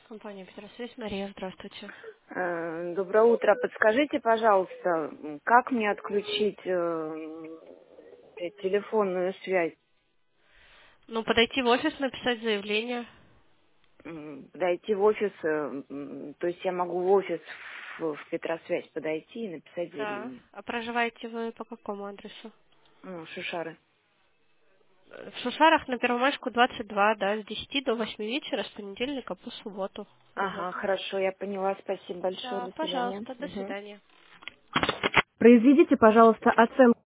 Компания «Петросвязь». Мария, здравствуйте. Доброе утро. Подскажите, пожалуйста, как мне отключить телефонную связь? Ну, подойти в офис, написать заявление. Подойти в офис, то есть я могу в офис в Петросвязь подойти и написать Да. заявление. А проживаете вы по какому адресу? Шишары. В Шушарах на Первомайскую, 22, да, с 10 до 8 вечера, с понедельника по субботу Ага, работаем. хорошо, я поняла. Спасибо большое. Да, До свидания. пожалуйста, до Мгм. свидания. Произведите, пожалуйста, оценку